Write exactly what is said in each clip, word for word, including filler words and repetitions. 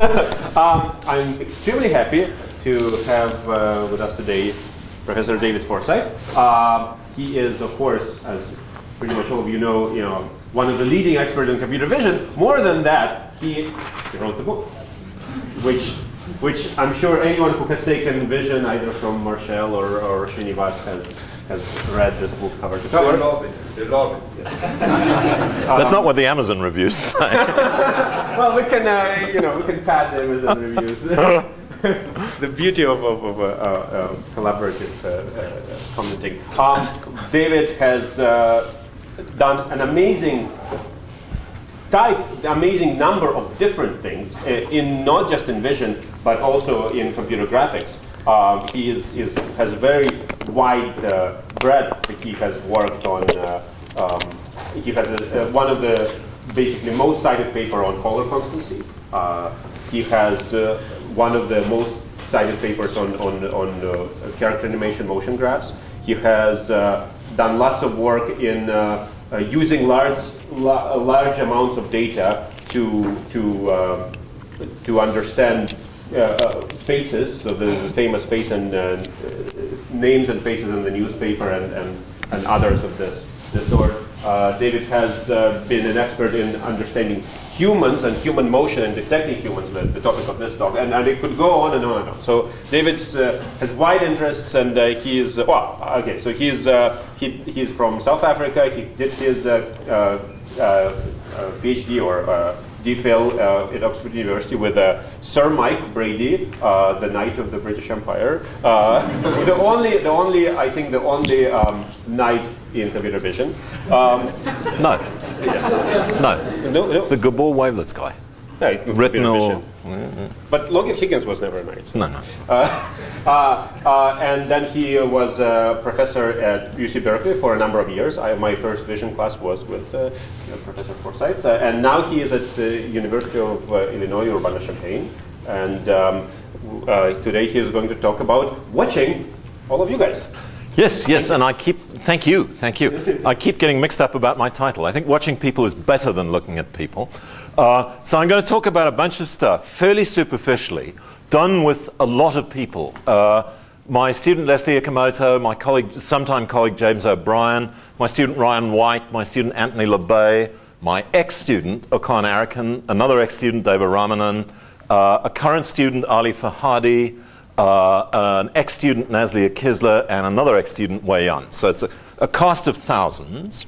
um, I'm extremely happy to have uh, with us today Professor David Forsythe. Uh, he is, of course, as pretty much all of you know, you know, one of the leading experts in computer vision. More than that, he, he wrote the book, which, which I'm sure anyone who has taken vision either from Marshall or, or Srinivas has, has read this book cover to cover. They love it. They love it. Yes. That's not what the Amazon reviews say. Well, we can, uh, you know, we can pad the Amazon reviews. The beauty of, of, of uh, uh, collaborative uh, uh, commenting. Um, David has uh, done an amazing type, amazing number of different things uh, in not just in vision, but also in computer graphics. Um, he is, is has a very wide uh, breadth. He has worked on. Uh, um, he has a, uh, one of the basically most cited paper on color constancy. Uh, he has. Uh, one of the most cited papers on, on, on uh, character animation motion graphs. He has uh, done lots of work in uh, uh, using large, la large amounts of data to, to, uh, to understand uh, uh, faces, so the, the famous face and uh, names and faces in the newspaper and, and, and others of this, this sort. Uh, David has uh, been an expert in understanding humans and human motion and detecting humans, the, the topic of this talk, and, and it could go on and on and on. So David uh, has wide interests, and uh, he is, uh, well, okay, so he's, uh, he, he's from South Africa. He did his uh, uh, uh, PhD or uh, DPhil uh, at Oxford University with uh, Sir Mike Brady, uh, the Knight of the British Empire. Uh, the only, the only, I think the only um, knight in computer vision. Um, no. Yeah. no. No, no. The Gabor wavelets guy. Yeah, Retinal. Mm-hmm. But Logan Higgins was never a knight. No, no. Uh, uh, uh, and then he was a professor at U C Berkeley for a number of years. I, my first vision class was with uh, Professor Forsythe. Uh, and now he is at the University of uh, Illinois, Urbana-Champaign. And um, uh, today he is going to talk about watching all of you guys. Yes, yes, and I keep, thank you, thank you. I keep getting mixed up about my title. I think watching people is better than looking at people. Uh, so I'm going to talk about a bunch of stuff, fairly superficially, done with a lot of people. Uh, my student Leslie Okamoto, my colleague, sometime colleague James O'Brien, my student Ryan White, my student Anthony LeBay, my ex-student Okan Arakan, another ex-student Deva Ramanan, uh, a current student Ali Fahadi, Uh, an ex-student, Nazlia Kisler, and another ex-student, Wei Yan. So it's a, a cast of thousands.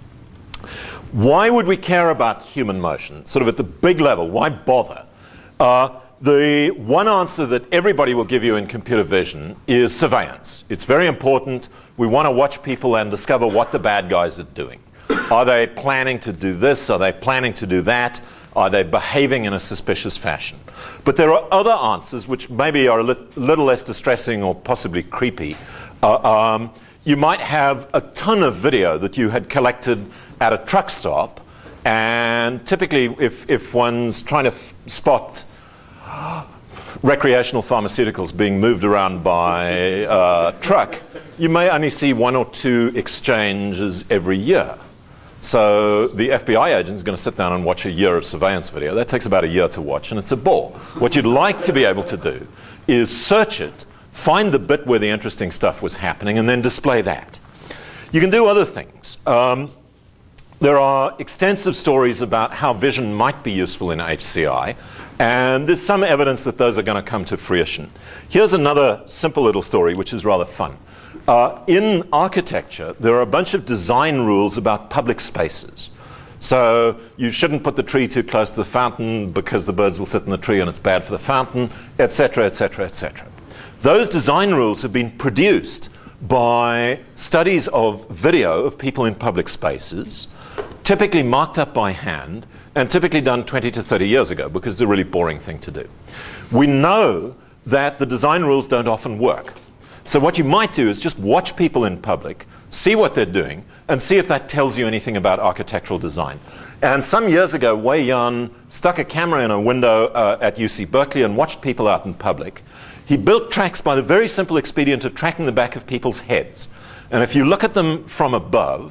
Why would we care about human motion, sort of at the big level? Why bother? Uh, the one answer that everybody will give you in computer vision is surveillance. It's very important. We want to watch people and discover what the bad guys are doing. Are they planning to do this? Are they planning to do that? Are they behaving in a suspicious fashion? But there are other answers which maybe are a li little less distressing or possibly creepy. Uh, um, you might have a ton of video that you had collected at a truck stop, and typically if, if one's trying to f spot recreational pharmaceuticals being moved around by a truck, you may only see one or two exchanges every year. So the F B I agent is going to sit down and watch a year of surveillance video. That takes about a year to watch, and it's a bore. What you'd like to be able to do is search it, find the bit where the interesting stuff was happening, and then display that. You can do other things. Um, there are extensive stories about how vision might be useful in H C I, and there's some evidence that those are going to come to fruition. Here's another simple little story, which is rather fun. Uh, in architecture, there are a bunch of design rules about public spaces. So you shouldn't put the tree too close to the fountain because the birds will sit in the tree and it's bad for the fountain, et cetera, et cetera, et cetera. Those design rules have been produced by studies of video of people in public spaces, typically marked up by hand, and typically done twenty to thirty years ago because it's a really boring thing to do. We know that the design rules don't often work. So what you might do is just watch people in public, see what they're doing, and see if that tells you anything about architectural design. And some years ago, Wei Yan stuck a camera in a window uh, at U C Berkeley and watched people out in public. He built tracks by the very simple expedient of tracking the back of people's heads. And if you look at them from above,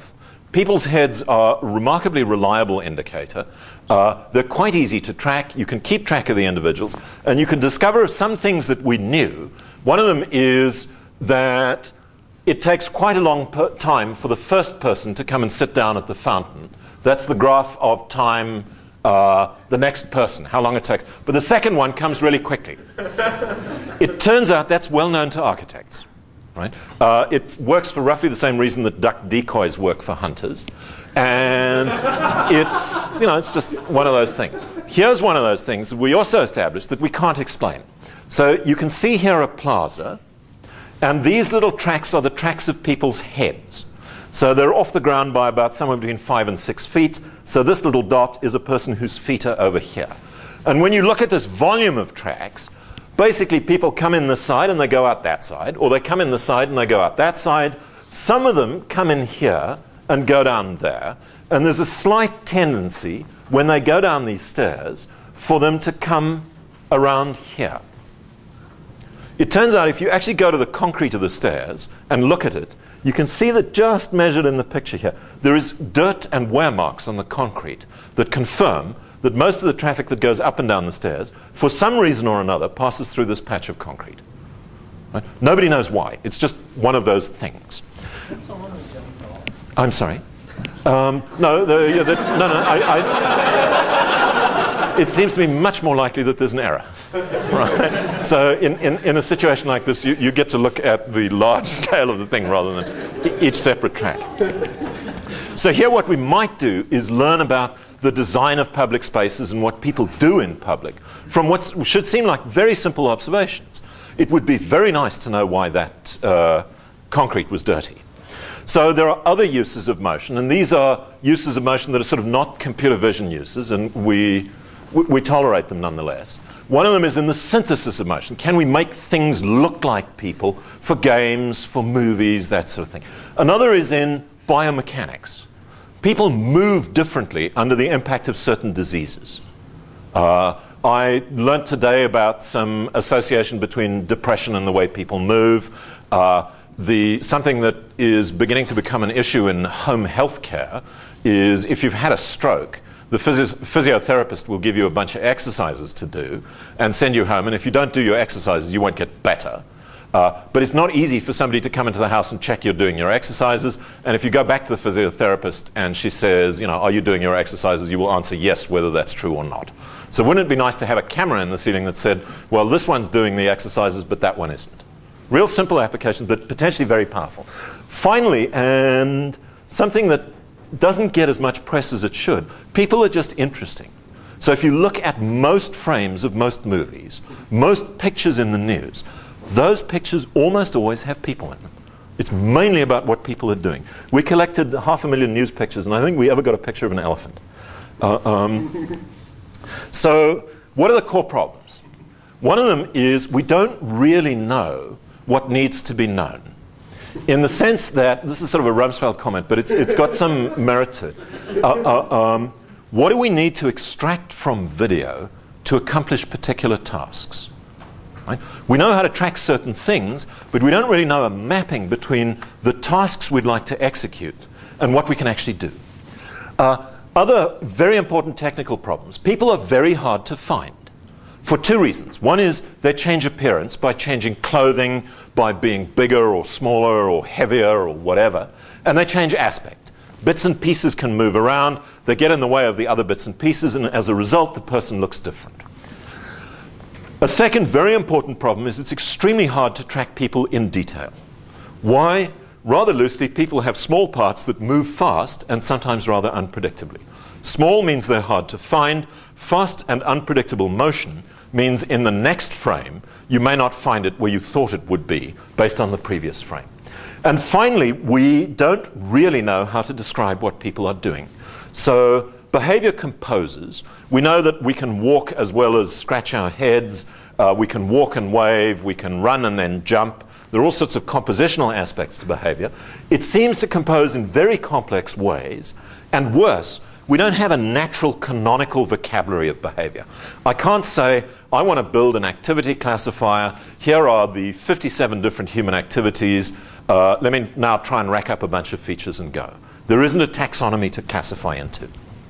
people's heads are a remarkably reliable indicator. Uh, they're quite easy to track. You can keep track of the individuals, and you can discover some things that we knew. One of them is that it takes quite a long per time for the first person to come and sit down at the fountain. That's the graph of time, uh, the next person, how long it takes. But the second one comes really quickly. It turns out that's well known to architects. Right? Uh, it works for roughly the same reason that duck decoys work for hunters. And it's, you know, it's just one of those things. Here's one of those things that we also established that we can't explain. So you can see here a plaza, and these little tracks are the tracks of people's heads. So they're off the ground by about somewhere between five and six feet. So this little dot is a person whose feet are over here. And when you look at this volume of tracks, basically people come in this side and they go out that side, or they come in this side and they go out that side. Some of them come in here and go down there. And there's a slight tendency when they go down these stairs for them to come around here. It turns out if you actually go to the concrete of the stairs and look at it, you can see that just measured in the picture here, there is dirt and wear marks on the concrete that confirm that most of the traffic that goes up and down the stairs, for some reason or another, passes through this patch of concrete. Right? Nobody knows why. It's just one of those things. I'm sorry? Um, no, the, yeah, the, no, no, I, I, it seems to me much more likely that there's an error. Right? So in, in, in a situation like this, you, you get to look at the large scale of the thing rather than each separate track. So here what we might do is learn about the design of public spaces and what people do in public from what should seem like very simple observations. It would be very nice to know why that uh, concrete was dirty. So there are other uses of motion, and these are uses of motion that are sort of not computer vision uses, and we, we, we tolerate them nonetheless. One of them is in the synthesis of motion. Can we make things look like people for games, for movies, that sort of thing? Another is in biomechanics. People move differently under the impact of certain diseases. Uh, I learnt today about some association between depression and the way people move. Uh, the, something that is beginning to become an issue in home health care is if you've had a stroke, the physio physiotherapist will give you a bunch of exercises to do and send you home, and if you don't do your exercises, you won't get better. Uh, but it's not easy for somebody to come into the house and check you're doing your exercises. And if you go back to the physiotherapist and she says, you know, are you doing your exercises? You will answer yes, whether that's true or not. So wouldn't it be nice to have a camera in the ceiling that said, well, this one's doing the exercises, but that one isn't? Real simple applications, but potentially very powerful. Finally, and something that doesn't get as much press as it should, people are just interesting. So if you look at most frames of most movies, most pictures in the news, those pictures almost always have people in them. It's mainly about what people are doing. We collected half a million news pictures, and I think we ever got a picture of an elephant. Uh, um, so what are the core problems? One of them is we don't really know what needs to be known. In the sense that, this is sort of a Rumsfeld comment, but it's, it's got some merit to it. Uh, uh, um, what do we need to extract from video to accomplish particular tasks? Right? We know how to track certain things, but we don't really know a mapping between the tasks we'd like to execute and what we can actually do. Uh, other very important technical problems. People are very hard to find for two reasons. One is they change appearance by changing clothing, by being bigger or smaller or heavier or whatever, and they change aspect. Bits and pieces can move around, they get in the way of the other bits and pieces, and as a result, the person looks different. A second very important problem is it's extremely hard to track people in detail. Why? Rather loosely, people have small parts that move fast and sometimes rather unpredictably. Small means they're hard to find. Fast and unpredictable motion means in the next frame, you may not find it where you thought it would be based on the previous frame. And finally, we don't really know how to describe what people are doing. So behavior composes. We know that we can walk as well as scratch our heads. Uh, we can walk and wave. We can run and then jump. There are all sorts of compositional aspects to behavior. It seems to compose in very complex ways. And worse, we don't have a natural canonical vocabulary of behavior. I can't say, I want to build an activity classifier. Here are the fifty-seven different human activities. Uh, let me now try and rack up a bunch of features and go. There isn't a taxonomy to classify into.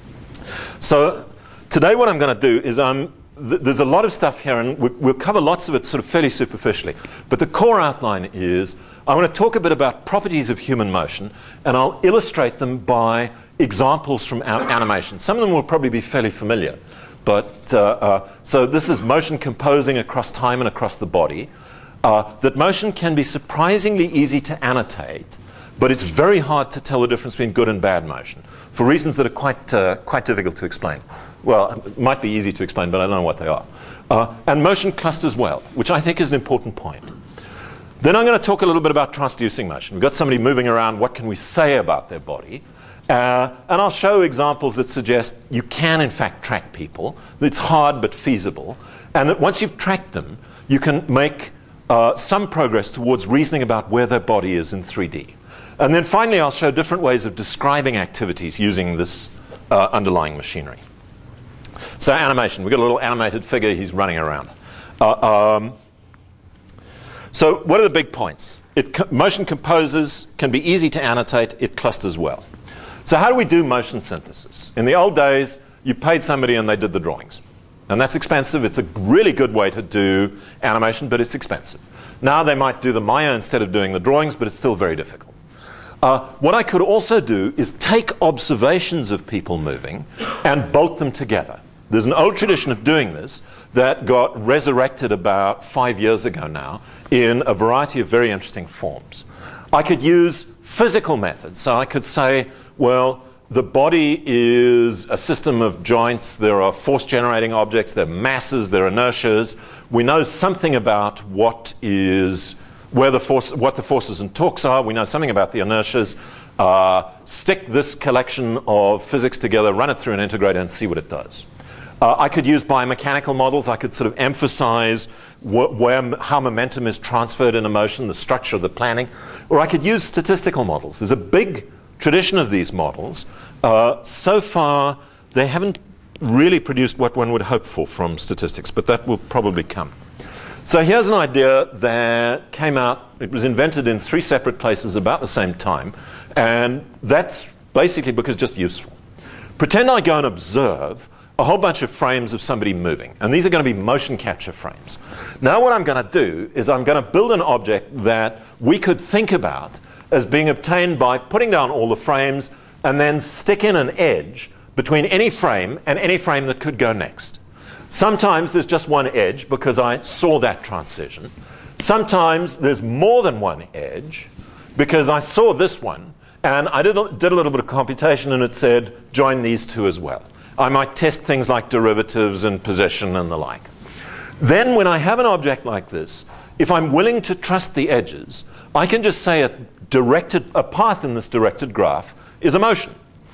So today what I'm going to do is I'm th there's a lot of stuff here, and we, we'll cover lots of it sort of fairly superficially. But the core outline is I want to talk a bit about properties of human motion, and I'll illustrate them by examples from our animation. Some of them will probably be fairly familiar. But, uh, uh, so this is motion composing across time and across the body. Uh, that motion can be surprisingly easy to annotate, but it's very hard to tell the difference between good and bad motion for reasons that are quite, uh, quite difficult to explain. Well, it might be easy to explain, but I don't know what they are. Uh, and motion clusters well, which I think is an important point. Then I'm going to talk a little bit about transducing motion. We've got somebody moving around. What can we say about their body? Uh, and I'll show examples that suggest you can, in fact, track people. It's hard but feasible. And that once you've tracked them, you can make uh, some progress towards reasoning about where their body is in three D. And then finally, I'll show different ways of describing activities using this uh, underlying machinery. So animation. We've got a little animated figure. He's running around. Uh, um, so what are the big points? It co motion composes, can be easy to annotate. It clusters well. So how do we do motion synthesis? In the old days, you paid somebody and they did the drawings. And that's expensive. It's a really good way to do animation, but it's expensive. Now they might do the Maya instead of doing the drawings, but it's still very difficult. Uh, what I could also do is take observations of people moving and bolt them together. There's an old tradition of doing this that got resurrected about five years ago now in a variety of very interesting forms. I could use physical methods. So I could say, well, the body is a system of joints. There are force-generating objects. There are masses. There are inertias. We know something about what is, where the force, what the forces and torques are. We know something about the inertias. Uh, stick this collection of physics together, run it through an integrator, and see what it does. Uh, I could use biomechanical models. I could sort of emphasize wh where, how momentum is transferred in a motion, the structure of the planning. Or I could use statistical models. There's a big tradition of these models. Uh, so far, they haven't really produced what one would hope for from statistics, but that will probably come. So here's an idea that came out. It was invented in three separate places about the same time, and that's basically because it's just useful. Pretend I go and observe a whole bunch of frames of somebody moving, and these are going to be motion capture frames. Now what I'm going to do is I'm going to build an object that we could think about as being obtained by putting down all the frames and then stick in an edge between any frame and any frame that could go next. Sometimes there's just one edge because I saw that transition. Sometimes there's more than one edge because I saw this one and I did a, did a little bit of computation and it said join these two as well. I might test things like derivatives and position and the like. Then when I have an object like this, if I'm willing to trust the edges, I can just say a directed, a path in this directed graph is a motion.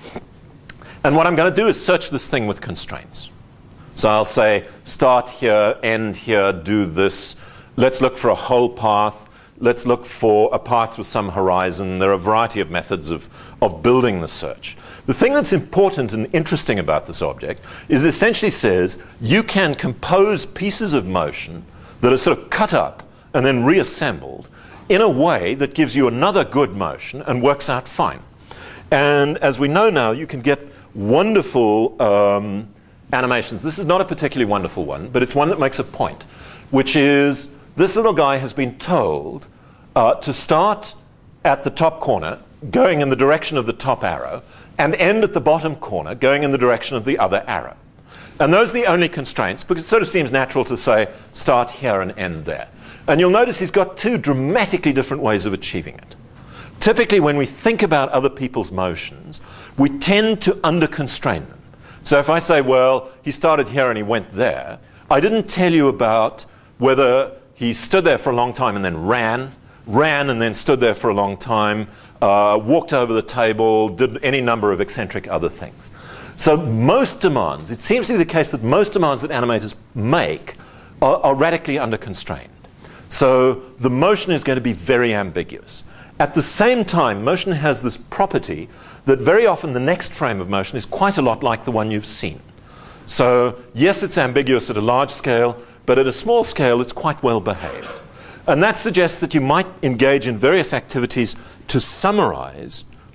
And what I'm going to do is search this thing with constraints. So I'll say start here, end here, do this. Let's look for a whole path. Let's look for a path with some horizon. There are a variety of methods of, of building the search. The thing that's important and interesting about this object is it essentially says you can compose pieces of motion that are sort of cut up and then reassembled in a way that gives you another good motion and works out fine. And as we know now, you can get wonderful um, animations. This is not a particularly wonderful one, but it's one that makes a point, which is this little guy has been told uh, to start at the top corner, going in the direction of the top arrow, and end at the bottom corner, going in the direction of the other arrow. And those are the only constraints, because it sort of seems natural to say start here and end there. And you'll notice he's got two dramatically different ways of achieving it. Typically, when we think about other people's motions, we tend to under-constrain them. So if I say, well, he started here and he went there, I didn't tell you about whether he stood there for a long time and then ran, ran and then stood there for a long time, uh, walked over the table, did any number of eccentric other things. So most demands, it seems to be the case that most demands that animators make are, are radically under-constrained. So the motion is going to be very ambiguous. At the same time, motion has this property that very often the next frame of motion is quite a lot like the one you've seen. So yes, it's ambiguous at a large scale, but at a small scale, it's quite well behaved. And that suggests that you might engage in various activities to summarize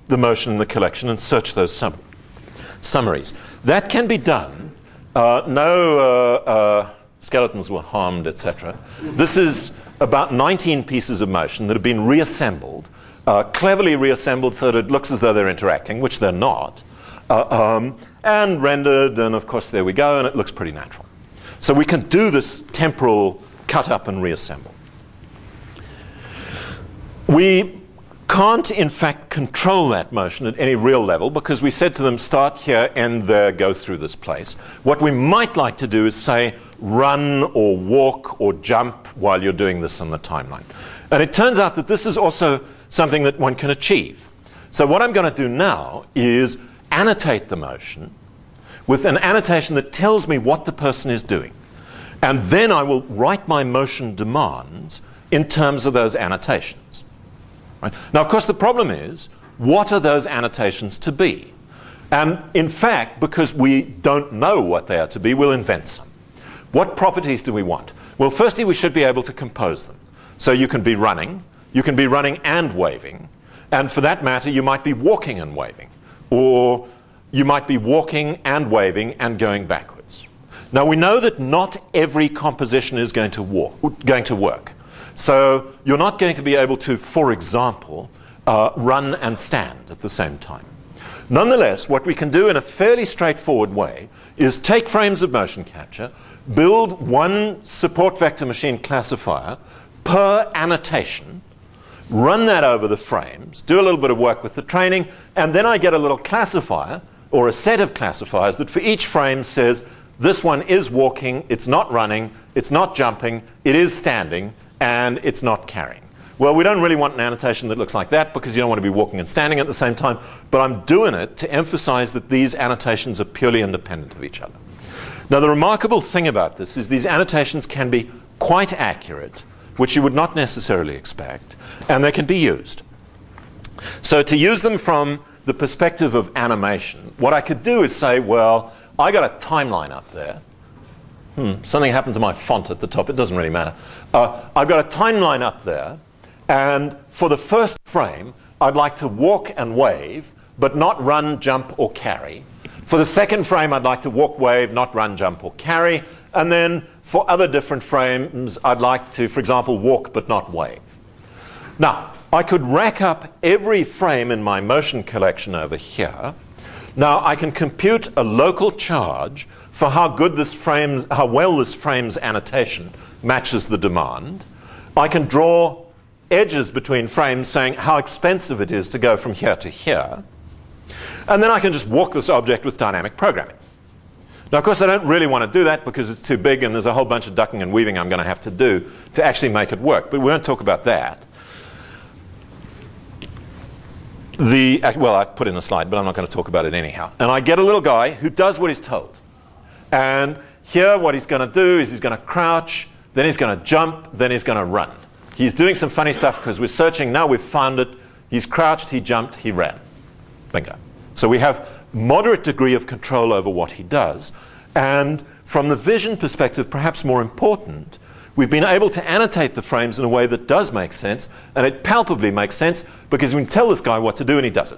the motion in the collection and search those sum summaries. That can be done. Uh, no uh, uh, skeletons were harmed, et cetera. This is about nineteen pieces of motion that have been reassembled, uh, cleverly reassembled so that it looks as though they're interacting, which they're not, uh, um, and rendered, and of course there we go, and it looks pretty natural. So we can do this temporal cut up and reassemble. We can't, in fact, control that motion at any real level because we said to them, start here, end there, go through this place. What we might like to do is say, run or walk or jump while you're doing this on the timeline. And it turns out that this is also something that one can achieve. So what I'm going to do now is annotate the motion with an annotation that tells me what the person is doing. And then I will write my motion demands in terms of those annotations. Right? Now, of course, the problem is, what are those annotations to be? And in fact, because we don't know what they are to be, we'll invent some. What properties do we want? Well, firstly, we should be able to compose them. So you can be running, you can be running and waving, and for that matter, you might be walking and waving, or you might be walking and waving and going backwards. Now, we know that not every composition is going to, walk, going to work. So you're not going to be able to, for example, uh, run and stand at the same time. Nonetheless, what we can do in a fairly straightforward way is take frames of motion capture, build one support vector machine classifier per annotation, run that over the frames, do a little bit of work with the training, and then I get a little classifier or a set of classifiers that for each frame says this one is walking, it's not running, it's not jumping, it is standing, and it's not carrying. Well, we don't really want an annotation that looks like that because you don't want to be walking and standing at the same time, but I'm doing it to emphasize that these annotations are purely independent of each other. Now, the remarkable thing about this is these annotations can be quite accurate, which you would not necessarily expect, and they can be used. So to use them from the perspective of animation, what I could do is say, well, I got a timeline up there. Hmm, something happened to my font at the top. It doesn't really matter. Uh, I've got a timeline up there, and for the first frame, I'd like to walk and wave, but not run, jump, or carry. For the second frame, I'd like to walk, wave, not run, jump, or carry. And then for other different frames, I'd like to, for example, walk, but not wave. Now, I could rack up every frame in my motion collection over here. Now, I can compute a local charge for how good this frame's, how well this frame's annotation matches the demand. I can draw edges between frames saying how expensive it is to go from here to here. And then I can just walk this object with dynamic programming. Now, of course, I don't really want to do that because it's too big and there's a whole bunch of ducking and weaving I'm going to have to do to actually make it work. But we won't talk about that. The, well, I put in a slide, but I'm not going to talk about it anyhow. And I get a little guy who does what he's told. And here what he's going to do is he's going to crouch, then he's going to jump, then he's going to run. He's doing some funny stuff because we're searching. Now we've found it. He's crouched, he jumped, he ran. Bingo. So we have moderate degree of control over what he does. And from the vision perspective, perhaps more important, we've been able to annotate the frames in a way that does make sense, and it palpably makes sense because we can tell this guy what to do and he does it.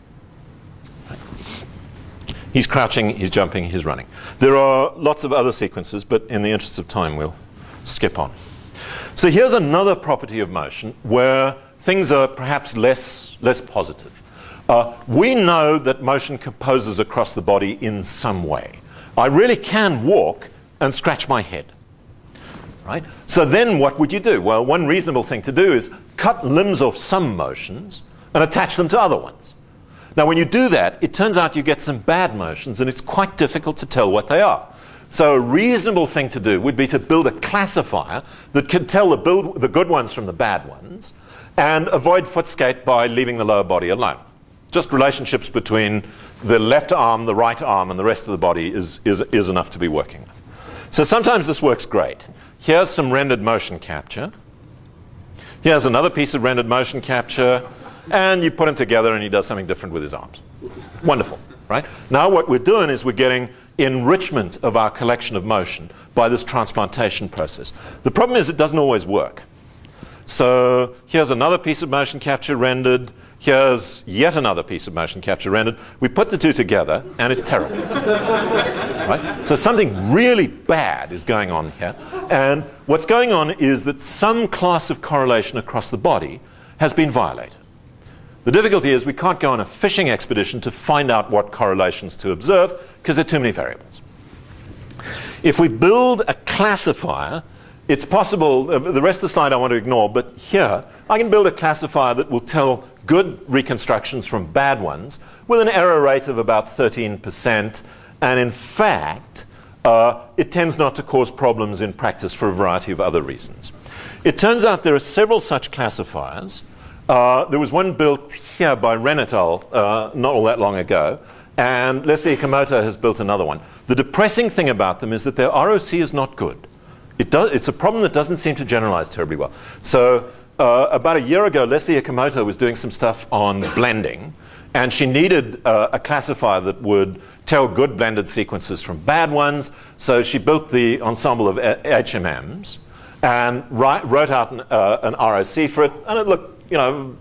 He's crouching, he's jumping, he's running. There are lots of other sequences, but in the interest of time, we'll skip on. So here's another property of motion where things are perhaps less, less positive. Uh, we know that motion composes across the body in some way. I really can walk and scratch my head. Right? So then what would you do? Well, one reasonable thing to do is cut limbs off some motions and attach them to other ones. Now, when you do that, it turns out you get some bad motions, and it's quite difficult to tell what they are. So a reasonable thing to do would be to build a classifier that can tell the, build, the good ones from the bad ones and avoid footskate by leaving the lower body alone. Just relationships between the left arm, the right arm, and the rest of the body is, is, is enough to be working with. So sometimes this works great. Here's some rendered motion capture. Here's another piece of rendered motion capture. And you put him together and he does something different with his arms. Wonderful, right? Now what we're doing is we're getting enrichment of our collection of motion by this transplantation process. The problem is it doesn't always work. So here's another piece of motion capture rendered. Here's yet another piece of motion capture rendered. We put the two together, and it's terrible. Right? So something really bad is going on here. And what's going on is that some class of correlation across the body has been violated. The difficulty is we can't go on a fishing expedition to find out what correlations to observe because there are too many variables. If we build a classifier, it's possible, uh, the rest of the slide I want to ignore, but here I can build a classifier that will tell good reconstructions from bad ones with an error rate of about thirteen percent. And in fact, uh, it tends not to cause problems in practice for a variety of other reasons. It turns out there are several such classifiers. Uh, there was one built here by Ren et al. Uh, not all that long ago. And Leslie Ikamoto has built another one. The depressing thing about them is that their R O C is not good. It does, it's a problem that doesn't seem to generalize terribly well. So uh, about a year ago, Leslie Ikamoto was doing some stuff on blending, and she needed uh, a classifier that would tell good blended sequences from bad ones. So she built the ensemble of H M Ms and write, wrote out an, uh, an R O C for it, and it looked, you know,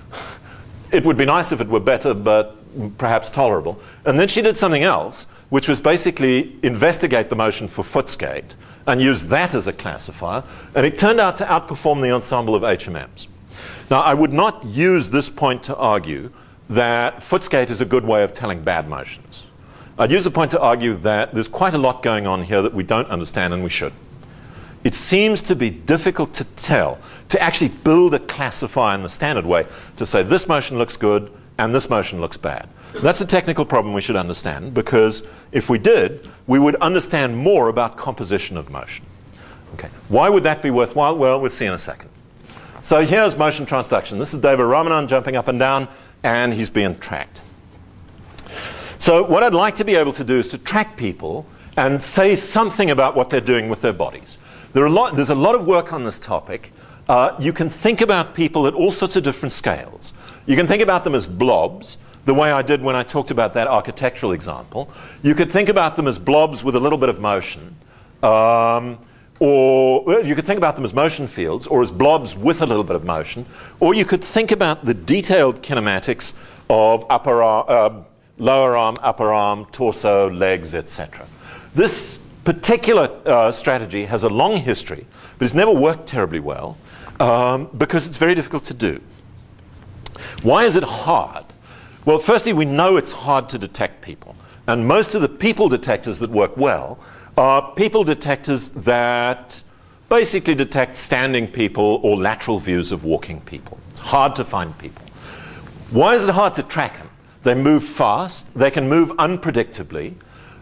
it would be nice if it were better, but perhaps tolerable. And then she did something else, which was basically investigate the motion for Footscate and use that as a classifier, and it turned out to outperform the ensemble of H M Ms. Now, I would not use this point to argue that Footscate is a good way of telling bad motions. I'd use the point to argue that there's quite a lot going on here that we don't understand, and we should. It seems to be difficult to tell, to actually build a classifier in the standard way, to say this motion looks good and this motion looks bad. That's a technical problem we should understand, because if we did, we would understand more about composition of motion. Okay. Why would that be worthwhile? Well, we'll see in a second. So here's motion transduction. This is David Ramanan jumping up and down, and he's being tracked. So what I'd like to be able to do is to track people and say something about what they're doing with their bodies. There are a lot, there's a lot of work on this topic. Uh, you can think about people at all sorts of different scales. You can think about them as blobs, the way I did when I talked about that architectural example. You could think about them as blobs with a little bit of motion. Um, or well, you could think about them as motion fields, or as blobs with a little bit of motion. Or you could think about the detailed kinematics of upper arm, uh, lower arm, upper arm, torso, legs, et cetera. This particular uh, strategy has a long history, but it's never worked terribly well um, because it's very difficult to do. Why is it hard? Well, firstly, we know it's hard to detect people. And most of the people detectors that work well are people detectors that basically detect standing people or lateral views of walking people. It's hard to find people. Why is it hard to track them? They move fast. They can move unpredictably.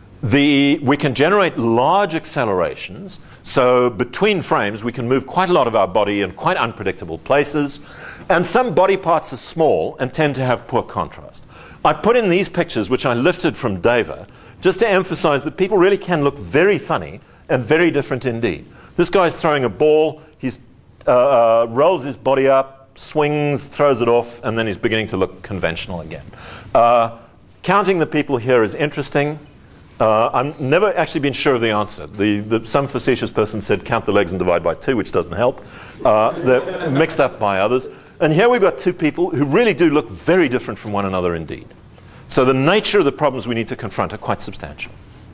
The, we can generate large accelerations. So between frames, we can move quite a lot of our body in quite unpredictable places. And some body parts are small and tend to have poor contrast. I put in these pictures, which I lifted from Dava, just to emphasize that people really can look very funny and very different indeed. This guy's throwing a ball. He uh, uh, rolls his body up, swings, throws it off, and then he's beginning to look conventional again. Uh, counting the people here is interesting. Uh, I've never actually been sure of the answer. The, the, some facetious person said count the legs and divide by two, which doesn't help. Uh, they're mixed up by others. And here we've got two people who really do look very different from one another indeed. So the nature of the problems we need to confront are quite substantial.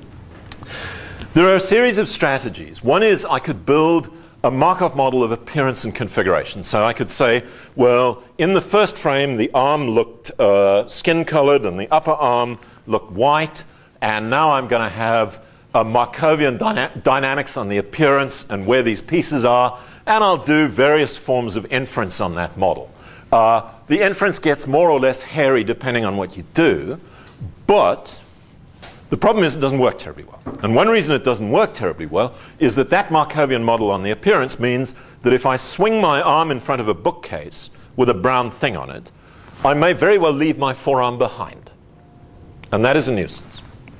There are a series of strategies. One is I could build a Markov model of appearance and configuration. So I could say, well, in the first frame, the arm looked uh, skin-colored and the upper arm looked white. And now I'm going to have a Markovian dyna dynamics on the appearance and where these pieces are. And I'll do various forms of inference on that model. Uh, the inference gets more or less hairy depending on what you do. But the problem is it doesn't work terribly well. And one reason it doesn't work terribly well is that that Markovian model on the appearance means that if I swing my arm in front of a bookcase with a brown thing on it, I may very well leave my forearm behind. And that is a nuisance.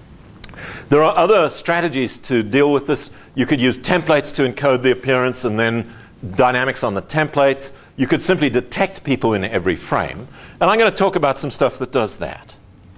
There are other strategies to deal with this. You could use templates to encode the appearance and then dynamics on the templates. You could simply detect people in every frame. And I'm going to talk about some stuff that does that.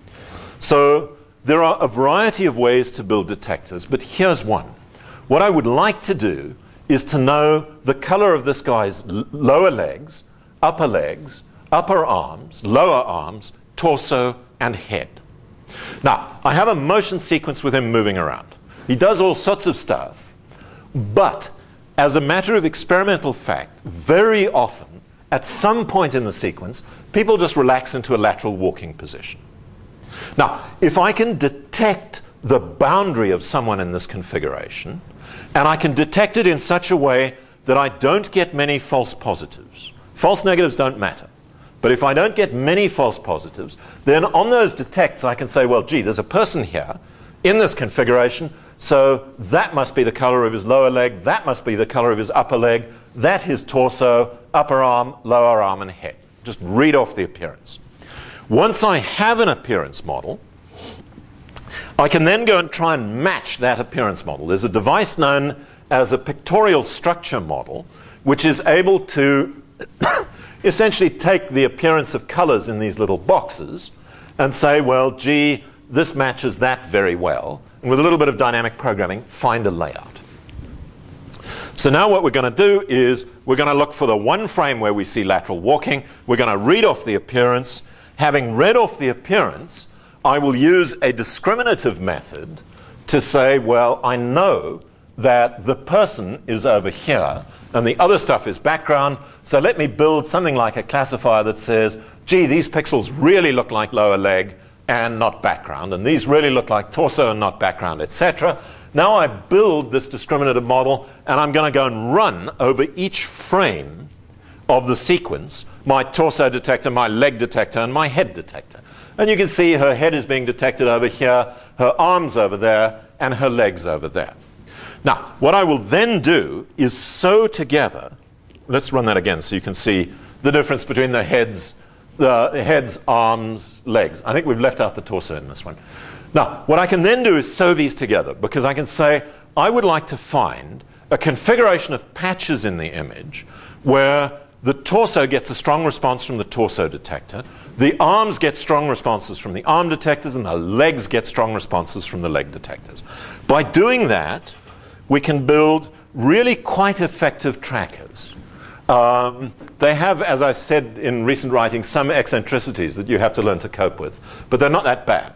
So there are a variety of ways to build detectors, but here's one. What I would like to do is to know the color of this guy's lower legs, upper legs, upper arms, lower arms, torso, and head. Now, I have a motion sequence with him moving around. He does all sorts of stuff, but as a matter of experimental fact, very often, at some point in the sequence, people just relax into a lateral walking position. Now, if I can detect the boundary of someone in this configuration, and I can detect it in such a way that I don't get many false positives. False negatives don't matter. But if I don't get many false positives, then on those detects I can say, well, gee, there's a person here in this configuration, so that must be the color of his lower leg, that must be the color of his upper leg, that his torso, upper arm, lower arm, and head. Just read off the appearance. Once I have an appearance model, I can then go and try and match that appearance model. There's a device known as a pictorial structure model, which is able to essentially take the appearance of colors in these little boxes and say, well, gee, this matches that very well. And with a little bit of dynamic programming, find a layout. So now what we're going to do is we're going to look for the one frame where we see lateral walking. We're going to read off the appearance. Having read off the appearance, I will use a discriminative method to say, well, I know that the person is over here and the other stuff is background. So let me build something like a classifier that says, gee, these pixels really look like lower leg and not background, and these really look like torso and not background, et cetera. Now I build this discriminative model, and I'm going to go and run over each frame of the sequence my torso detector, my leg detector, and my head detector. And you can see her head is being detected over here, her arms over there, and her legs over there. Now, what I will then do is sew together, let's run that again so you can see the difference between the heads, the heads, arms, legs. I think we've left out the torso in this one. Now, what I can then do is sew these together, because I can say, I would like to find a configuration of patches in the image where the torso gets a strong response from the torso detector, the arms get strong responses from the arm detectors, and the legs get strong responses from the leg detectors. By doing that, we can build really quite effective trackers. Um, they have, as I said in recent writing, some eccentricities that you have to learn to cope with, but they're not that bad.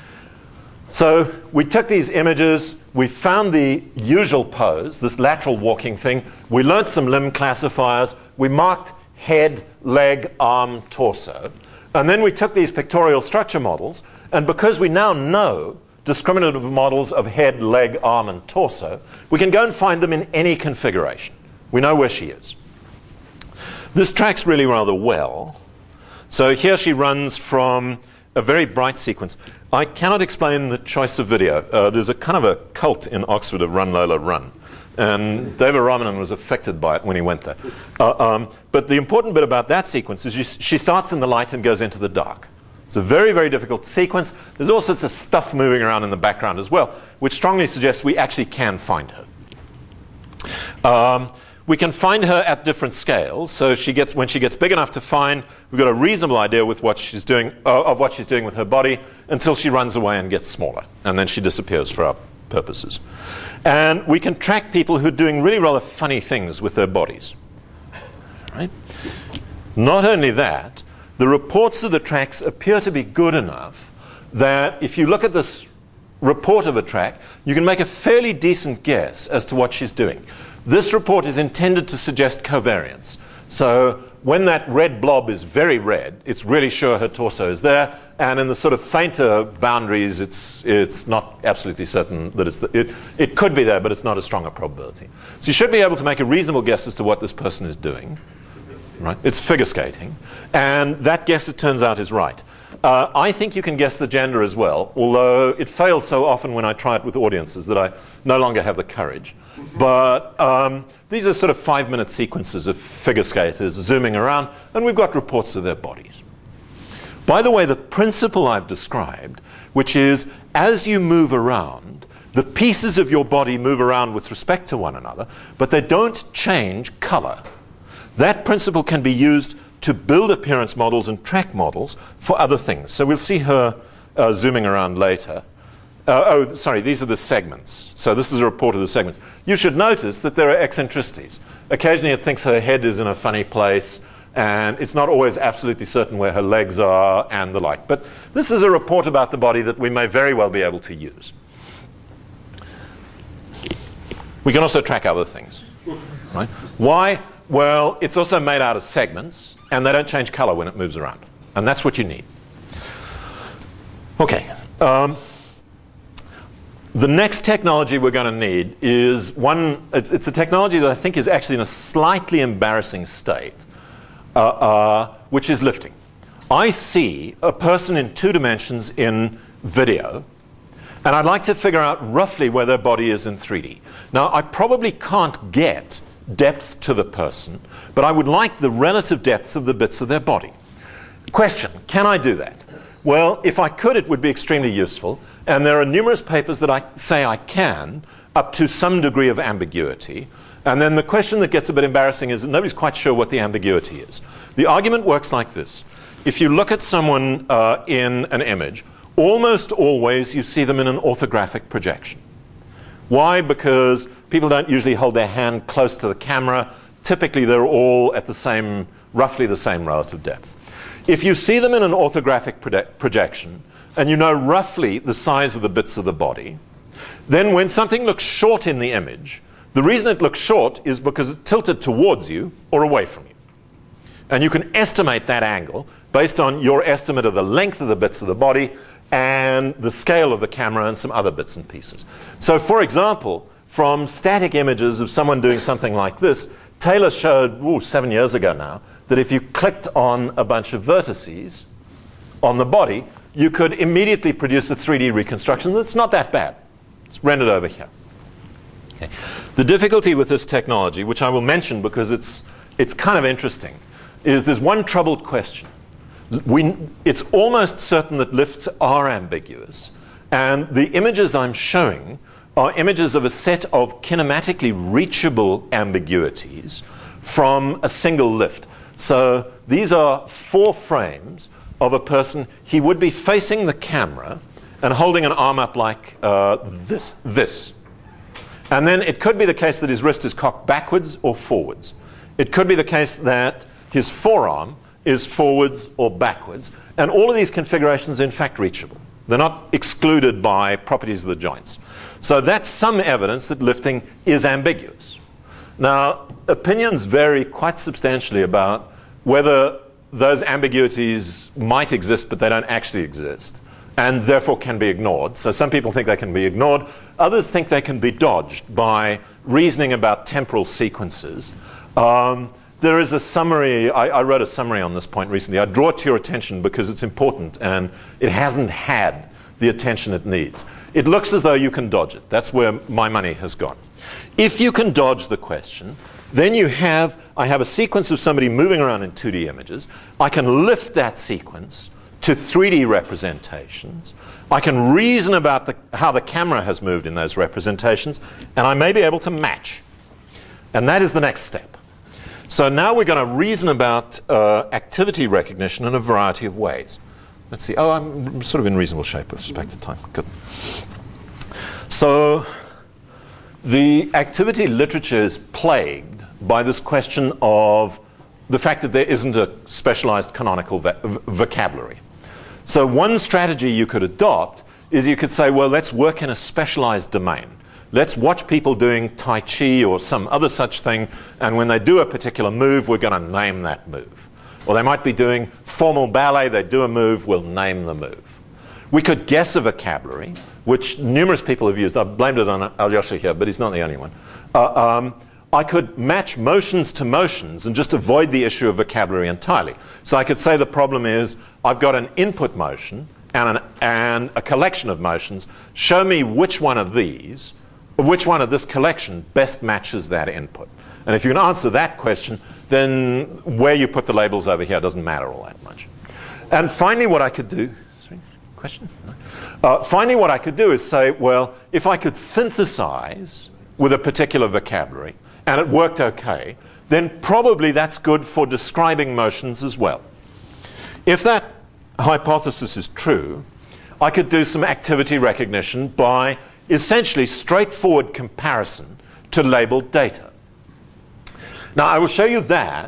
So we took these images, we found the usual pose, this lateral walking thing, we learned some limb classifiers, we marked head, leg, arm, torso, and then we took these pictorial structure models, and because we now know discriminative models of head, leg, arm, and torso, we can go and find them in any configuration. We know where she is. This tracks really rather well. So here she runs from a very bright sequence. I cannot explain the choice of video. Uh, there's a kind of a cult in Oxford of Run Lola Run. And David Ramanan was affected by it when he went there. Uh, um, but the important bit about that sequence is you, she starts in the light and goes into the dark. It's a very, very difficult sequence. There's all sorts of stuff moving around in the background as well, which strongly suggests we actually can find her. Um, we can find her at different scales. So she gets, when she gets big enough to find, we've got a reasonable idea with what she's doing, uh, of what she's doing with her body until she runs away and gets smaller. And then she disappears for our purposes. And we can track people who are doing really rather funny things with their bodies. Right? Not only that, the reports of the tracks appear to be good enough that if you look at this report of a track, you can make a fairly decent guess as to what she's doing. This report is intended to suggest covariance. So when that red blob is very red, it's really sure her torso is there. And in the sort of fainter boundaries, it's, it's not absolutely certain that it's the, it, it could be there, but it's not as strong a probability. So you should be able to make a reasonable guess as to what this person is doing. Right? It's figure skating. And that guess, it turns out, is right. Uh, I think you can guess the gender as well, although it fails so often when I try it with audiences that I no longer have the courage. But um, these are sort of five-minute sequences of figure skaters zooming around, and we've got reports of their bodies. By the way, the principle I've described, which is as you move around, the pieces of your body move around with respect to one another, but they don't change color. That principle can be used to build appearance models and track models for other things. So we'll see her uh, zooming around later. Uh, oh, sorry, these are the segments. So this is a report of the segments. You should notice that there are eccentricities. Occasionally it thinks her head is in a funny place. and it's not always absolutely certain where her legs are and the like. But this is a report about the body that we may very well be able to use. We can also track other things. Right? Why? Well, it's also made out of segments, and they don't change color when it moves around. And that's what you need. Okay. Um, the next technology we're going to need is one, it's, it's a technology that I think is actually in a slightly embarrassing state, uh, uh, which is lifting. I see a person in two dimensions in video, and I'd like to figure out roughly where their body is in three D. Now, I probably can't get depth to the person, but I would like the relative depths of the bits of their body. Question, can I do that? Well, if I could, it would be extremely useful, and there are numerous papers that I say I can, up to some degree of ambiguity. And then the question that gets a bit embarrassing is that nobody's quite sure what the ambiguity is. The argument works like this. If you look at someone uh, in an image, almost always you see them in an orthographic projection. Why? Because people don't usually hold their hand close to the camera. Typically, they're all at the same, roughly the same relative depth. If you see them in an orthographic proje- projection, and you know roughly the size of the bits of the body, then when something looks short in the image, the reason it looks short is because it's tilted towards you or away from you. And you can estimate that angle based on your estimate of the length of the bits of the body and the scale of the camera and some other bits and pieces. So, for example, from static images of someone doing something like this, Taylor showed, ooh, seven years ago now, that if you clicked on a bunch of vertices on the body, you could immediately produce a three D reconstruction that's not that bad. It's rendered over here. Okay. The difficulty with this technology, which I will mention because it's, it's kind of interesting, is there's one troubled question. We, it's almost certain that lifts are ambiguous, and the images I'm showing are images of a set of kinematically reachable ambiguities from a single lift. So these are four frames of a person. He would be facing the camera and holding an arm up like uh, this, this. And then it could be the case that his wrist is cocked backwards or forwards. It could be the case that his forearm is forwards or backwards. And all of these configurations are in fact reachable. They're not excluded by properties of the joints. So that's some evidence that lifting is ambiguous. Now, opinions vary quite substantially about whether those ambiguities might exist, but they don't actually exist, and therefore can be ignored. So some people think they can be ignored. Others think they can be dodged by reasoning about temporal sequences. Um, there is a summary, I, I wrote a summary on this point recently. I draw it to your attention because it's important, and it hasn't had the attention it needs. It looks as though you can dodge it. That's where my money has gone. If you can dodge the question, then you have, I have a sequence of somebody moving around in two D images. I can lift that sequence to three D representations. I can reason about the, how the camera has moved in those representations, and I may be able to match. And that is the next step. So now we're going to reason about uh, activity recognition in a variety of ways. Let's see. Oh, I'm sort of in reasonable shape with respect to time. Good. So the activity literature is plagued by this question of the fact that there isn't a specialized canonical vocabulary. So one strategy you could adopt is you could say, well, let's work in a specialized domain. Let's watch people doing Tai Chi or some other such thing, and when they do a particular move, we're going to name that move. Or they might be doing formal ballet, they do a move, we'll name the move. We could guess a vocabulary, which numerous people have used. I've blamed it on Alyosha here, but he's not the only one. Uh, um, I could match motions to motions and just avoid the issue of vocabulary entirely. So I could say the problem is, I've got an input motion and, an, and a collection of motions. Show me which one of these, which one of this collection best matches that input. And if you can answer that question, then where you put the labels over here doesn't matter all that much. And finally what I could do, sorry, question? Uh, finally what I could do is say, well, if I could synthesize with a particular vocabulary, and it worked okay, then probably that's good for describing motions as well. If that hypothesis is true, I could do some activity recognition by essentially straightforward comparison to labeled data. Now, I will show you that,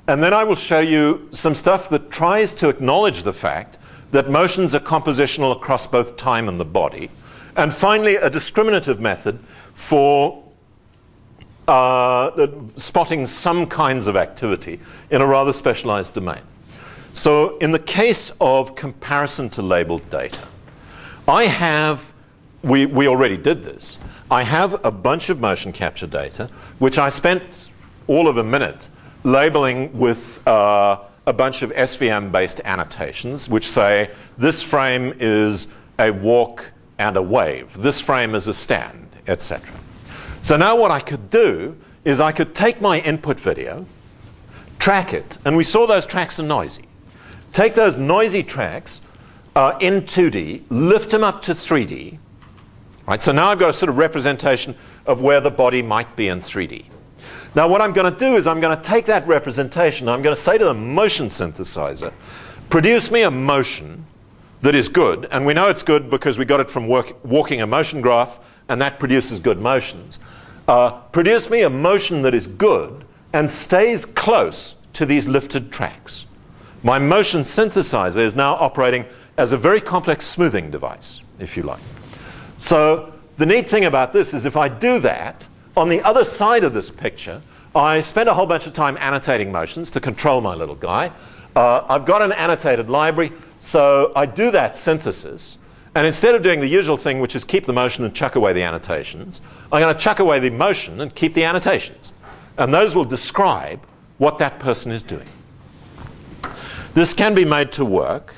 And then I will show you some stuff that tries to acknowledge the fact that motions are compositional across both time and the body. And finally, a discriminative method for uh, spotting some kinds of activity in a rather specialized domain. So in the case of comparison to labeled data, I have, we, we already did this, I have a bunch of motion capture data, which I spent all of a minute labeling with uh, a bunch of S V M-based annotations, which say this frame is a walk and a wave, this frame is a stand, et cetera. So now what I could do is I could take my input video, track it, and we saw those tracks are noisy. Take those noisy tracks uh, in two D, lift them up to three D. Right? So now I've got a sort of representation of where the body might be in three D. Now what I'm going to do is I'm going to take that representation, I'm going to say to the motion synthesizer, produce me a motion that is good, and we know it's good because we got it from work, walking a motion graph, and that produces good motions. Uh, produce me a motion that is good and stays close to these lifted tracks. My motion synthesizer is now operating as a very complex smoothing device, if you like. So the neat thing about this is if I do that, on the other side of this picture, I spent a whole bunch of time annotating motions to control my little guy. Uh, I've got an annotated library, so I do that synthesis. And instead of doing the usual thing, which is keep the motion and chuck away the annotations, I'm going to chuck away the motion and keep the annotations. And those will describe what that person is doing. This can be made to work.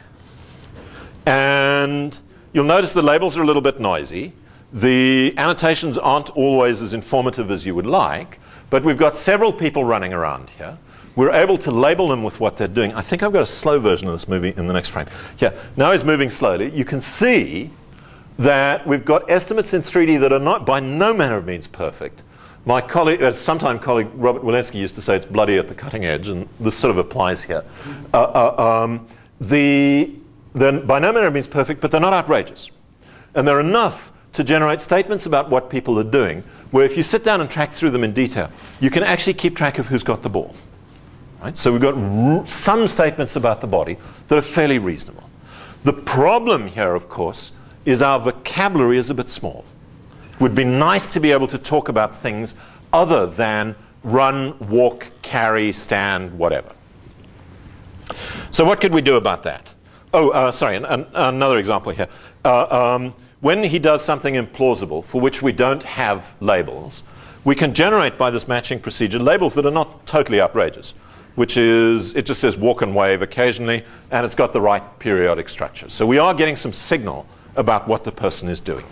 And you'll notice the labels are a little bit noisy. The annotations aren't always as informative as you would like, but we've got several people running around here. We're able to label them with what they're doing. I think I've got a slow version of this movie in the next frame. Yeah, now he's moving slowly. You can see that we've got estimates in three D that are not by no manner of means perfect. My colleague, uh, sometime colleague Robert Walensky used to say it's bloody at the cutting edge, and this sort of applies here. Uh, uh, um, the, they're by no manner of means perfect, but they're not outrageous. And they're enough to generate statements about what people are doing, where if you sit down and track through them in detail, you can actually keep track of who's got the ball. Right? So we've got r some statements about the body that are fairly reasonable. The problem here, of course, is our vocabulary is a bit small. It would be nice to be able to talk about things other than run, walk, carry, stand, whatever. So what could we do about that? Oh, uh, sorry, an, an, another example here. Uh, um, when he does something implausible for which we don't have labels, we can generate by this matching procedure labels that are not totally outrageous, which is, it just says walk and wave occasionally, and it's got the right periodic structure. So we are getting some signal about what the person is doing.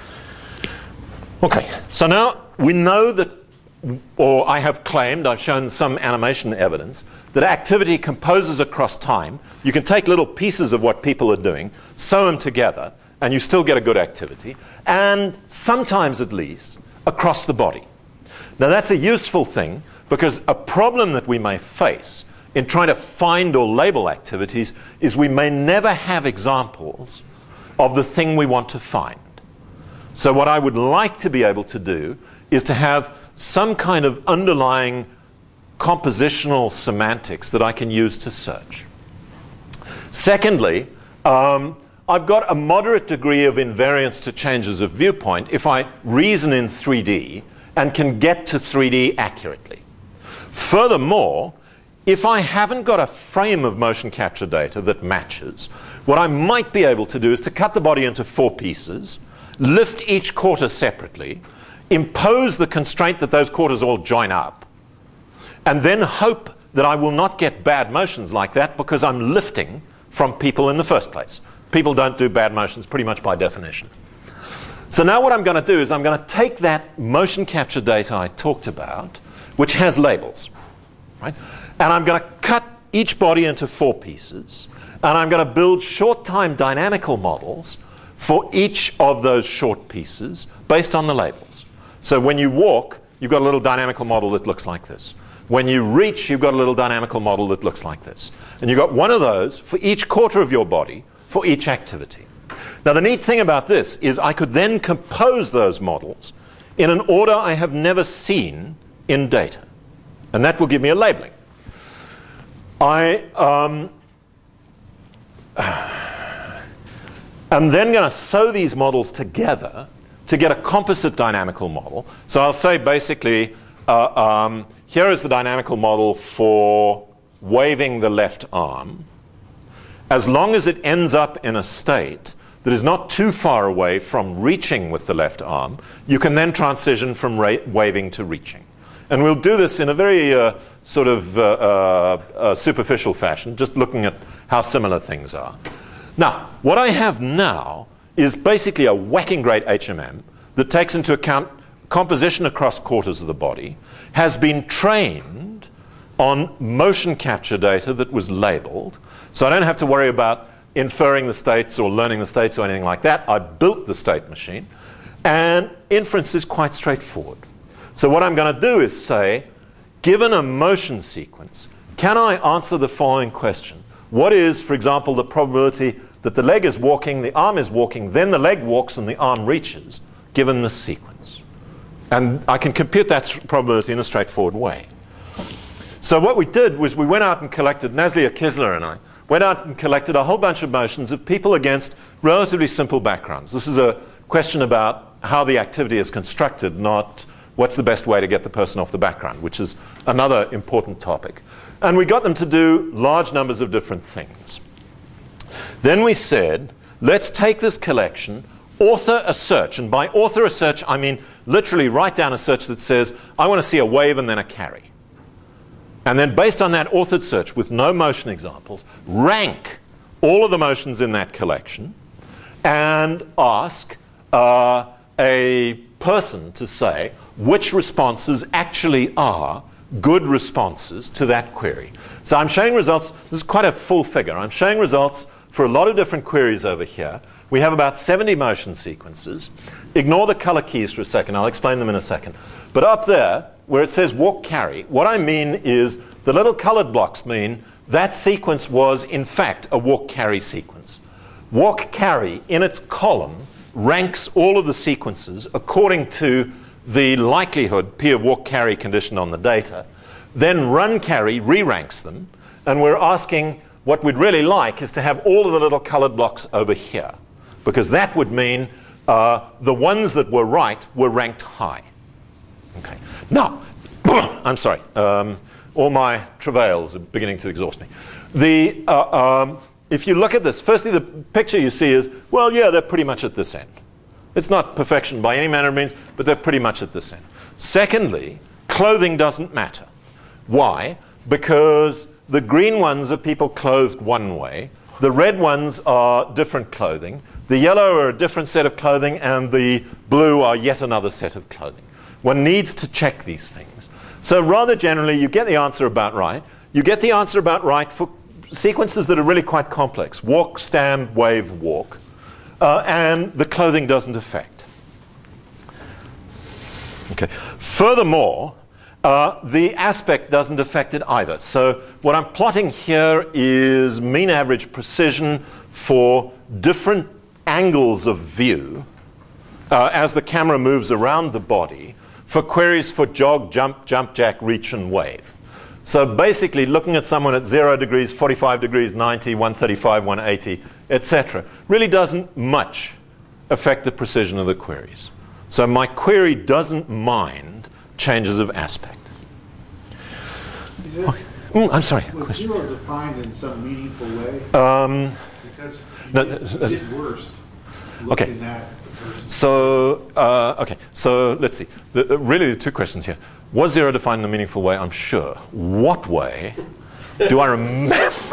Okay, so now we know that, or I have claimed, I've shown some animation evidence, that activity composes across time. You can take little pieces of what people are doing, sew them together, and you still get a good activity, and sometimes at least across the body. Now that's a useful thing, because a problem that we may face in trying to find or label activities is we may never have examples of the thing we want to find. So what I would like to be able to do is to have some kind of underlying compositional semantics that I can use to search. Secondly, um, I've got a moderate degree of invariance to changes of viewpoint if I reason in three D and can get to three D accurately. Furthermore, if I haven't got a frame of motion capture data that matches, what I might be able to do is to cut the body into four pieces, lift each quarter separately, impose the constraint that those quarters all join up, and then hope that I will not get bad motions like that because I'm lifting from people in the first place. People don't do bad motions pretty much by definition. So now what I'm going to do is I'm going to take that motion capture data I talked about, which has labels, right? And I'm going to cut each body into four pieces, and I'm going to build short-time dynamical models for each of those short pieces based on the labels. So when you walk, you've got a little dynamical model that looks like this. When you reach, you've got a little dynamical model that looks like this. And you've got one of those for each quarter of your body for each activity. Now the neat thing about this is I could then compose those models in an order I have never seen in data. And that will give me a labeling. I um, am then going to sew these models together to get a composite dynamical model. So I'll say basically, uh, um, here is the dynamical model for waving the left arm. As long as it ends up in a state that is not too far away from reaching with the left arm, you can then transition from waving to reaching. And we'll do this in a very uh, sort of uh, uh, uh, superficial fashion, just looking at how similar things are. Now, what I have now is basically a whacking great H M M that takes into account composition across quarters of the body, has been trained on motion capture data that was labeled, so I don't have to worry about inferring the states or learning the states or anything like that. I built the state machine, and inference is quite straightforward. So what I'm going to do is say, given a motion sequence, can I answer the following question? What is, for example, the probability that the leg is walking, the arm is walking, then the leg walks and the arm reaches, given this sequence? And I can compute that probability in a straightforward way. So what we did was we went out and collected, Nazlia Kisler and I, went out and collected a whole bunch of motions of people against relatively simple backgrounds. This is a question about how the activity is constructed, not what's the best way to get the person off the background, which is another important topic. And we got them to do large numbers of different things. Then we said, let's take this collection, author a search. And by author a search, I mean literally write down a search that says, I want to see a wave and then a carry. And then based on that authored search with no motion examples, rank all of the motions in that collection and ask uh, a person to say which responses actually are good responses to that query. So I'm showing results. This is quite a full figure. I'm showing results for a lot of different queries over here. We have about seventy motion sequences. Ignore the color keys for a second. I'll explain them in a second. But up there, where it says walk carry, what I mean is the little colored blocks mean that sequence was, in fact, a walk carry sequence. Walk carry, in its column, ranks all of the sequences according to the likelihood, P of walk carry condition on the data. Then run carry re-ranks them. And we're asking, what we'd really like is to have all of the little colored blocks over here, because that would mean uh, the ones that were right were ranked high. Okay. Now, I'm sorry. Um, all my travails are beginning to exhaust me. The, uh, um, if you look at this, firstly, the picture you see is, well, yeah, they're pretty much at this end. It's not perfection by any manner of means, but they're pretty much at this end. Secondly, clothing doesn't matter. Why? Because the green ones are people clothed one way. The red ones are different clothing. The yellow are a different set of clothing, and the blue are yet another set of clothing. One needs to check these things. So rather generally, you get the answer about right. You get the answer about right for sequences that are really quite complex. Walk, stand, wave, walk. Uh, and the clothing doesn't affect. Okay. Furthermore, uh, the aspect doesn't affect it either. So what I'm plotting here is mean average precision for different angles of view uh, as the camera moves around the body for queries for jog, jump, jump, jack, reach, and wave. So basically looking at someone at zero degrees, forty-five degrees, ninety, one thirty-five, one eighty, et cetera really doesn't much affect the precision of the queries. So my query doesn't mind changes of aspect. Is it, mm, I'm sorry. was Question. zero defined in some meaningful way? Um, Because you no, did, no, you did worst. okay. Looking at the person. So, uh, okay, so let's see. The, uh, really, the two questions here. Was zero defined in a meaningful way? I'm sure. What way? Do I remember?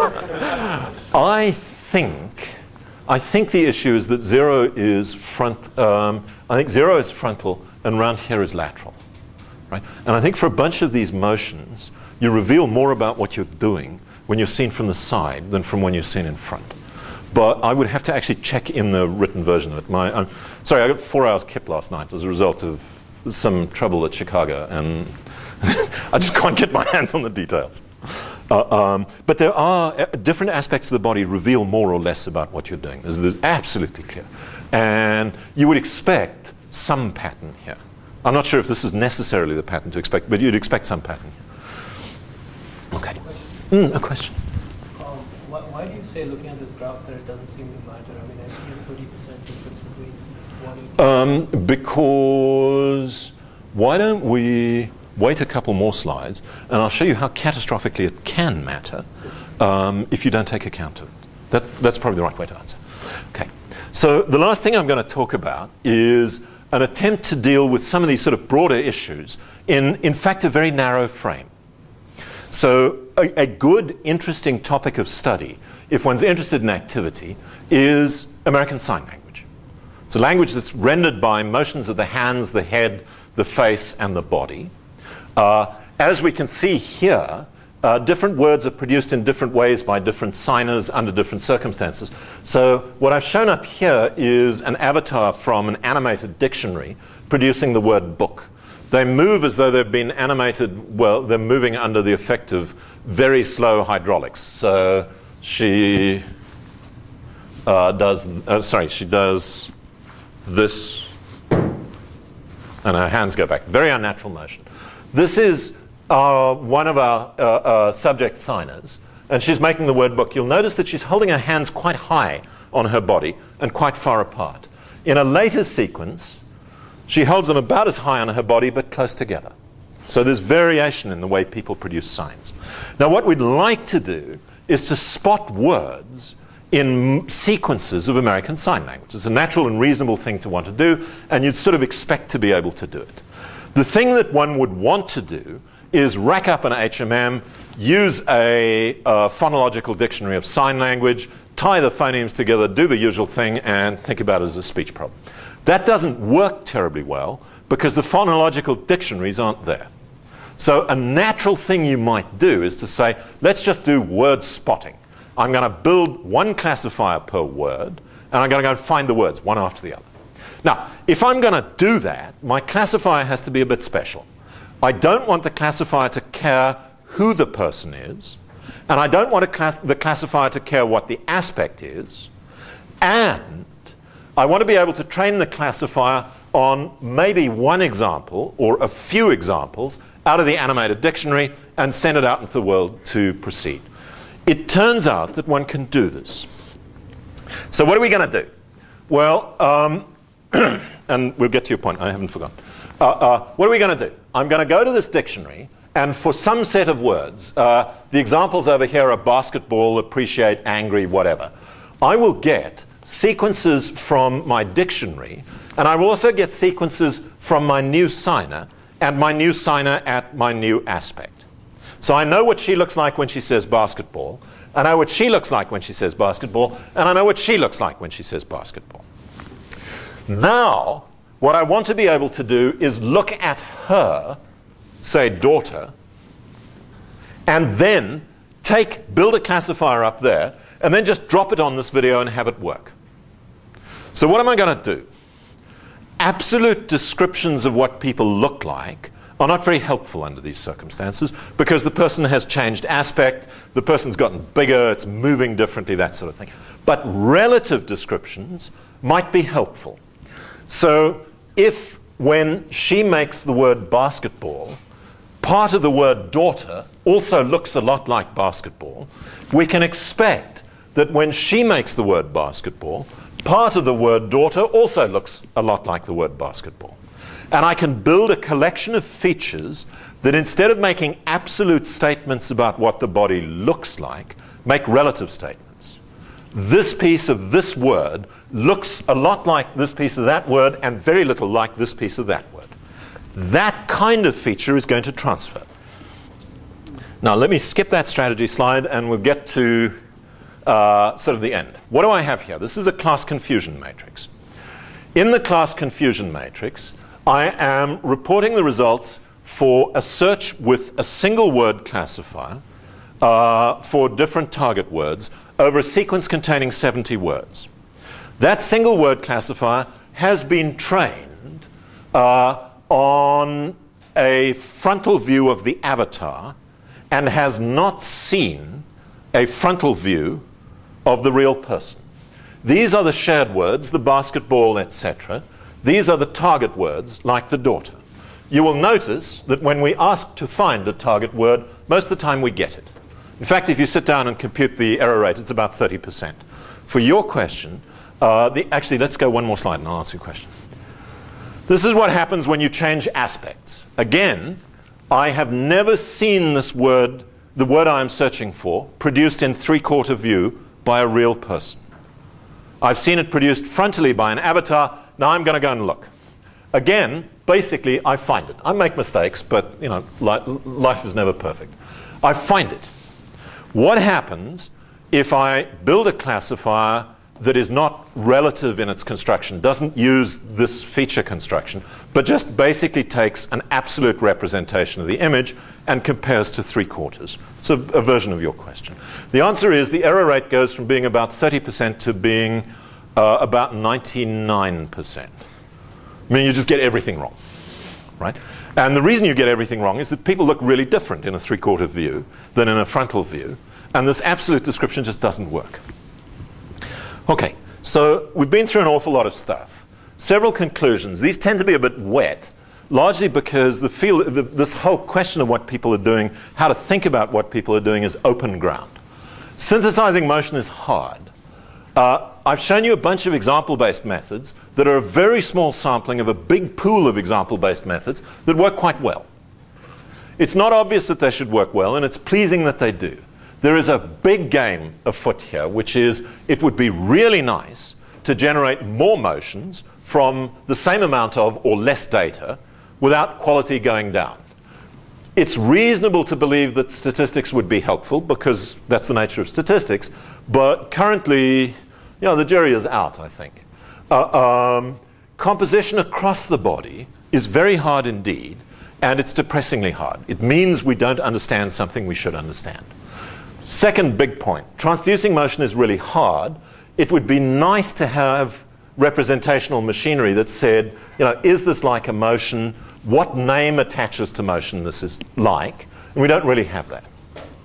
I think, I think the issue is that zero is front, um, I think zero is frontal and round here is lateral, right? And I think for a bunch of these motions, you reveal more about what you're doing when you're seen from the side than from when you're seen in front. But I would have to actually check in the written version of it. My, um, sorry, I got four hours kip last night as a result of some trouble at Chicago, and I just can't get my hands on the details. Uh, um, but there are uh, different aspects of the body reveal more or less about what you're doing. This is absolutely clear. And you would expect some pattern here. I'm not sure if this is necessarily the pattern to expect, but you'd expect some pattern here. Okay. Mm, a question. Um, why, why do you say, looking at this graph, that it doesn't seem to matter? I mean, I see a thirty percent difference between one and two. Um, because why don't we wait a couple more slides, and I'll show you how catastrophically it can matter um, if you don't take account of it. That, that's probably the right way to answer. Okay. So the last thing I'm going to talk about is an attempt to deal with some of these sort of broader issues in, in fact, a very narrow frame. So a, a good, interesting topic of study, if one's interested in activity, is American Sign Language. It's a language that's rendered by motions of the hands, the head, the face, and the body. Uh, as we can see here, uh, different words are produced in different ways by different signers under different circumstances. So what I've shown up here is an avatar from an animated dictionary producing the word book. They move as though they've been animated, well, they're moving under the effect of very slow hydraulics. So she uh, does, uh, sorry, she does this, and her hands go back. Very unnatural motion. This is uh, one of our uh, uh, subject signers, and she's making the word book. You'll notice that she's holding her hands quite high on her body and quite far apart. In a later sequence, she holds them about as high on her body but close together. So there's variation in the way people produce signs. Now what we'd like to do is to spot words in sequences of American Sign Language. It's a natural and reasonable thing to want to do, and you'd sort of expect to be able to do it. The thing that one would want to do is rack up an H M M, use a, a phonological dictionary of sign language, tie the phonemes together, do the usual thing, and think about it as a speech problem. That doesn't work terribly well because the phonological dictionaries aren't there. So a natural thing you might do is to say, let's just do word spotting. I'm going to build one classifier per word, and I'm going to go find the words one after the other. Now, if I'm going to do that, my classifier has to be a bit special. I don't want the classifier to care who the person is, and I don't want class the classifier to care what the aspect is, and I want to be able to train the classifier on maybe one example or a few examples out of the animated dictionary and send it out into the world to proceed. It turns out that one can do this. So what are we going to do? Well, um, and we'll get to your point. I haven't forgotten. Uh, uh, what are we going to do? I'm going to go to this dictionary, and for some set of words, uh, the examples over here are basketball, appreciate, angry, whatever. I will get sequences from my dictionary, and I will also get sequences from my new signer and my new signer at my new aspect. So I know what she looks like when she says basketball, I know what she looks like when she says basketball, and I know what she looks like when she says basketball. Now, what I want to be able to do is look at her, say daughter, and then take, build a classifier up there, and then just drop it on this video and have it work. So what am I going to do? Absolute descriptions of what people look like are not very helpful under these circumstances because the person has changed aspect, the person's gotten bigger, it's moving differently, that sort of thing. But relative descriptions might be helpful. So if when she makes the word basketball, part of the word daughter also looks a lot like basketball, we can expect that when she makes the word basketball, part of the word daughter also looks a lot like the word basketball. And I can build a collection of features that instead of making absolute statements about what the body looks like, make relative statements. This piece of this word looks a lot like this piece of that word and very little like this piece of that word. That kind of feature is going to transfer. Now let me skip that strategy slide and we'll get to uh, sort of the end. What do I have here? This is a class confusion matrix. In the class confusion matrix, I am reporting the results for a search with a single word classifier uh, for different target words over a sequence containing seventy words. That single word classifier has been trained uh, on a frontal view of the avatar and has not seen a frontal view of the real person. These are the shared words, the basketball, et cetera. These are the target words, like the daughter. You will notice that when we ask to find a target word, most of the time we get it. In fact, if you sit down and compute the error rate, it's about thirty percent. For your question, uh, the, actually, let's go one more slide and I'll answer your question. This is what happens when you change aspects. Again, I have never seen this word, the word I am searching for, produced in three-quarter view by a real person. I've seen it produced frontally by an avatar. Now I'm going to go and look. Again, basically, I find it. I make mistakes, but you know, li life is never perfect. I find it. What happens if I build a classifier that is not relative in its construction, doesn't use this feature construction, but just basically takes an absolute representation of the image and compares to three quarters? So a version of your question. The answer is the error rate goes from being about thirty percent to being uh, about ninety-nine percent. I mean, you just get everything wrong, right? And the reason you get everything wrong is that people look really different in a three-quarter view than in a frontal view, and this absolute description just doesn't work. Okay, so we've been through an awful lot of stuff. Several conclusions. These tend to be a bit wet, largely because the feel, the, this whole question of what people are doing, how to think about what people are doing, is open ground. Synthesizing motion is hard. Uh, I've shown you a bunch of example-based methods that are a very small sampling of a big pool of example-based methods that work quite well. It's not obvious that they should work well, and it's pleasing that they do. There is a big game afoot here, which is it would be really nice to generate more motions from the same amount of or less data without quality going down. It's reasonable to believe that statistics would be helpful because that's the nature of statistics, but currently, you know, the jury is out, I think. Uh, um, composition across the body is very hard indeed, and it's depressingly hard. It means we don't understand something we should understand. Second big point, transducing motion is really hard. It would be nice to have representational machinery that said, you know, is this like a motion? What name attaches to motion this is like? And we don't really have that.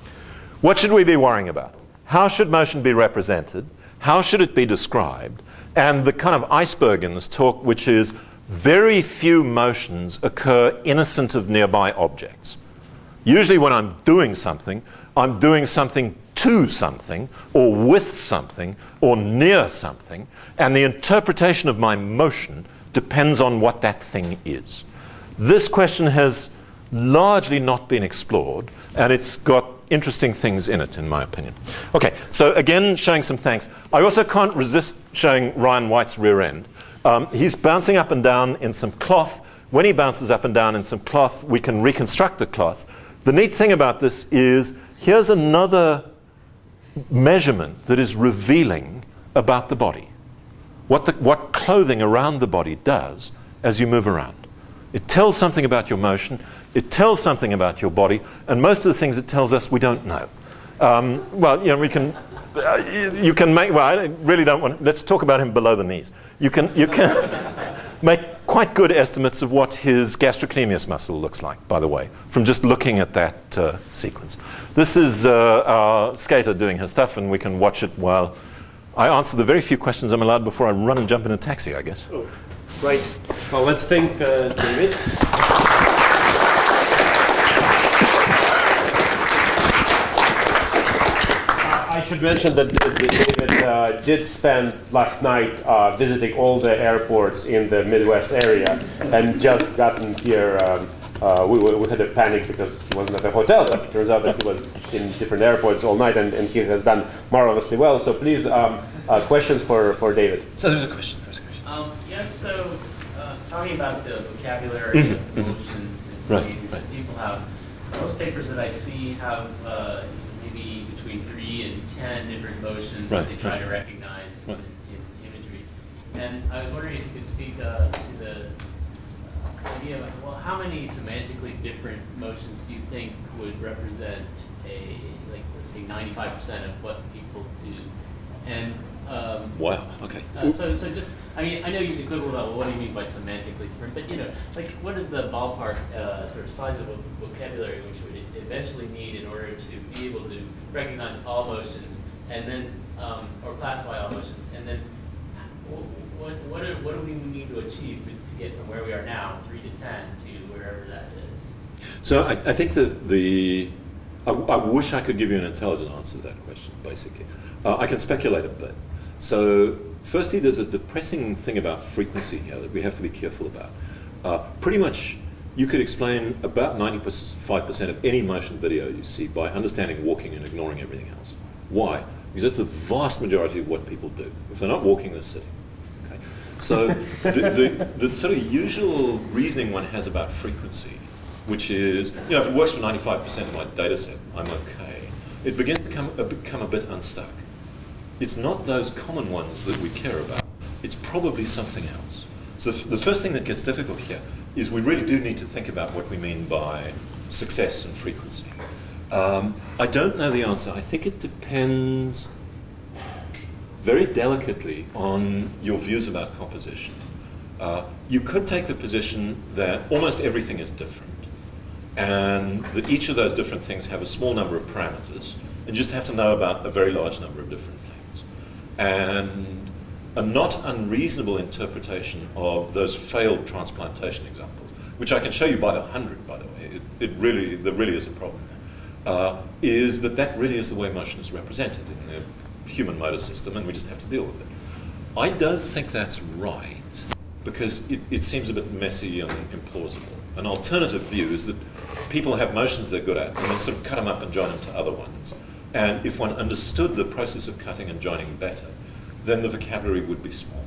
What should we be worrying about? How should motion be represented? How should it be described? And the kind of iceberg in this talk, which is very few motions occur innocent of nearby objects. Usually when I'm doing something, I'm doing something to something, or with something, or near something, and the interpretation of my motion depends on what that thing is. This question has largely not been explored, and it's got interesting things in it, in my opinion. Okay, so again, showing some thanks. I also can't resist showing Ryan White's rear end. Um, he's bouncing up and down in some cloth. When he bounces up and down in some cloth, we can reconstruct the cloth. The neat thing about this is here's another measurement that is revealing about the body. What, the, what clothing around the body does as you move around. It tells something about your motion. It tells something about your body. And most of the things it tells us, we don't know. Um, well, you know, we can, uh, you can make, well, I really don't want, let's talk about him below the knees. You can, you can make quite good estimates of what his gastrocnemius muscle looks like, by the way, from just looking at that uh, sequence. This is uh, our skater doing her stuff, and we can watch it while I answer the very few questions I'm allowed before I run and jump in a taxi, I guess. Oh, right. Well, let's thank uh, David. I should mention that David uh, did spend last night uh, visiting all the airports in the Midwest area, and just gotten here. Um, uh, we, we had a panic because he wasn't at the hotel, but it turns out that he was in different airports all night, and, and he has done marvelously well. So please, um, uh, questions for, for David. So there's a question. There's a question. Um, yes, so uh, talking about the vocabulary Mm-hmm, of emotions and Right, behaviors right. that people have, most papers that I see have uh, maybe between three and ten different emotions Right, that they try right. to recognize Right. in, in imagery. And I was wondering if you could speak uh, to the idea of, well, how many semantically different emotions do you think would represent a, like, let's say ninety-five percent of what people do? And um, Wow, okay. uh, so, so just, I mean, I know you could quibble about, well, what do you mean by semantically different, but, you know, like, what is the ballpark uh, sort of size of a vocabulary which would eventually need in order to be able to recognize all motions, and then, um, or classify all motions, and then wh- what, what, do, what do we need to achieve to, to get from where we are now, three to ten, to wherever that is? So I, I think that the I, I wish I could give you an intelligent answer to that question, basically. Uh, I can speculate a bit. So, firstly, there's a depressing thing about frequency here that we have to be careful about. Uh, pretty much, you could explain about ninety-five percent of any motion video you see by understanding walking and ignoring everything else. Why? Because that's the vast majority of what people do. If they're not walking, they're sitting. Okay? So the, the, the sort of usual reasoning one has about frequency, which is, you know, if it works for ninety-five percent of my data set, I'm okay. It begins to come, uh, become a bit unstuck. It's not those common ones that we care about. It's probably something else. So the first thing that gets difficult here is we really do need to think about what we mean by success and frequency. Um, I don't know the answer. I think it depends very delicately on your views about composition. Uh, you could take the position that almost everything is different, and that each of those different things have a small number of parameters, and you just have to know about a very large number of different things. And a not unreasonable interpretation of those failed transplantation examples, which I can show you by the hundred, by the way, it, it really, there really is a problem there, uh, is that that really is the way motion is represented in the human motor system, and we just have to deal with it. I don't think that's right, because it, it seems a bit messy and implausible. An alternative view is that people have motions they're good at, and then sort of cut them up and join them to other ones. And if one understood the process of cutting and joining better, then the vocabulary would be small.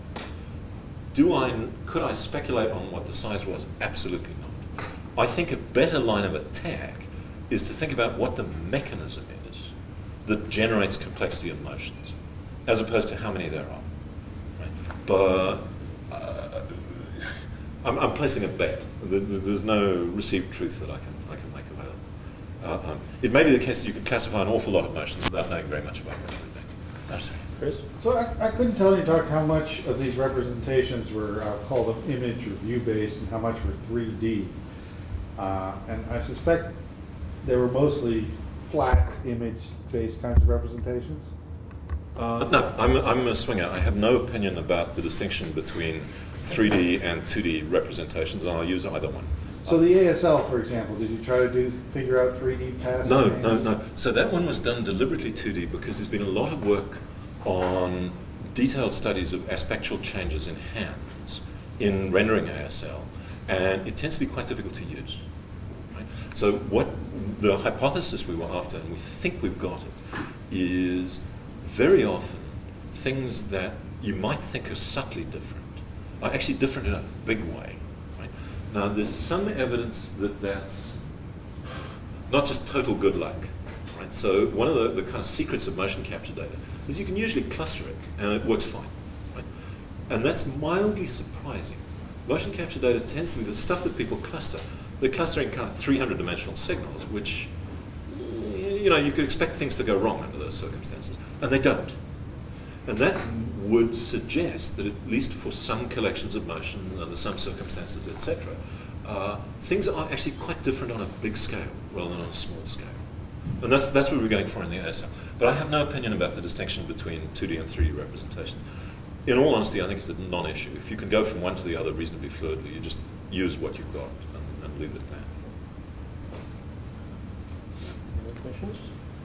Do I, could I speculate on what the size was? Absolutely not. I think a better line of attack is to think about what the mechanism is that generates complexity of motions, as opposed to how many there are. Right? But uh, I'm, I'm placing a bet. There's no received truth that I can, I can make available. Uh, um, it may be the case that you could classify an awful lot of motions without knowing very much about what they're doing. No, sorry. Chris? So I, I couldn't tell you, Doc, how much of these representations were uh, called image or view-based and how much were three D. Uh, and I suspect they were mostly flat image-based kinds of representations. Uh, no, I'm, I'm a swinger. I have no opinion about the distinction between three D and two D representations, and I'll use either one. So the A S L, for example, did you try to do figure out three D paths? No, no, no. So that one was done deliberately two D because there's been a lot of work on detailed studies of aspectual changes in hands in rendering A S L, and it tends to be quite difficult to use. Right? So what the hypothesis we were after, and we think we've got it, is very often things that you might think are subtly different are actually different in a big way. Right? Now, there's some evidence that that's not just total good luck. Right? So one of the, the kind of secrets of motion capture data is you can usually cluster it, and it works fine. Right? And that's mildly surprising. Motion capture data tends to be the stuff that people cluster. They're clustering kind of three hundred dimensional signals, which, you know, you could expect things to go wrong under those circumstances, and they don't. And that would suggest that at least for some collections of motion, under some circumstances, et cetera, uh, things are actually quite different on a big scale rather than on a small scale. And that's, that's what we're going for in the A S L. But I have no opinion about the distinction between two D and three D representations. In all honesty, I think it's a non-issue. If you can go from one to the other reasonably fluidly, you just use what you've got and, and leave it at that. Any questions?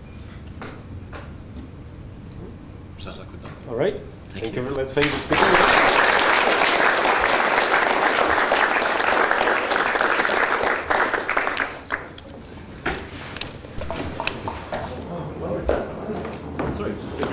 Sounds like we're done. All right. Thank Thank you. you very much. Thank you for speaking. Sorry.